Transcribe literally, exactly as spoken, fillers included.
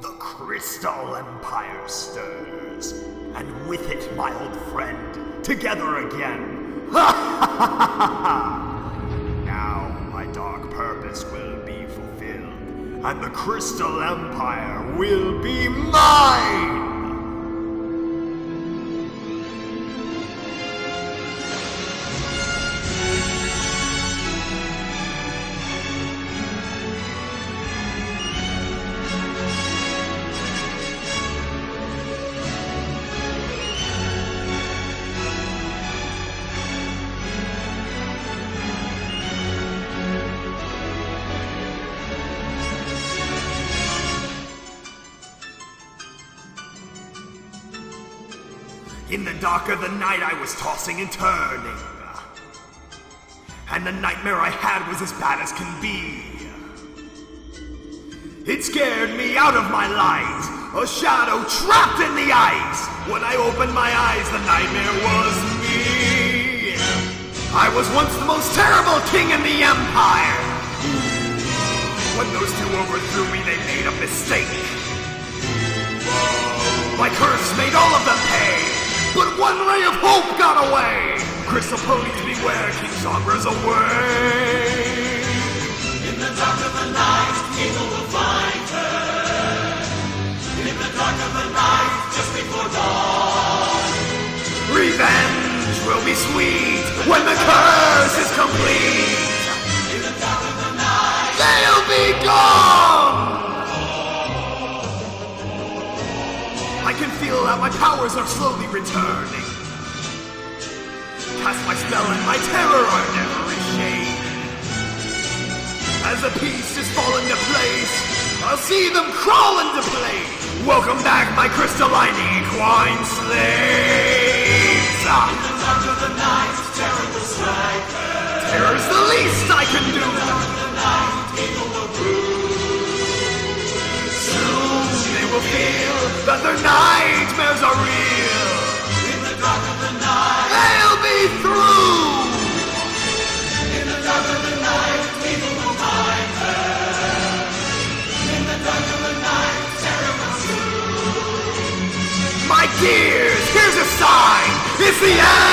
The Crystal Empire stirs, and with it my old friend, together again. Ha ha ha ha ha! Now my dark purpose will be fulfilled, and the Crystal Empire will be mine! In the dark of the night I was tossing and turning, and the nightmare I had was as bad as can be. It scared me out of my light, a shadow trapped in the ice. When I opened my eyes, the nightmare was me. I was once the most terrible king in the Empire. When those two overthrew me, they made a mistake. My curse made all of them pay. But one ray of hope got away! Crystal ponies beware, King Sombra's away! In the dark of the night, evil will find her. In the dark of the night, just before dawn. Revenge will be sweet when the curse is complete! In the dark of the night, they'll be gone! I can feel that my powers are slowly returning. Cast my spell and my terror are never ashamed. As the pieces fall into place, I'll see them crawl into place. Welcome back, my crystalline equine slaves. in the dark of the night, terror will strike her. Terror's the least I can do. In the dark of the night, evil will rule. Soon they will feel that their nightmares are real. In the dark of the night, They'll be through. in the dark of the night, evil will find her. In the dark of the night, terror will rule. My dears, here's a sign. It's the end.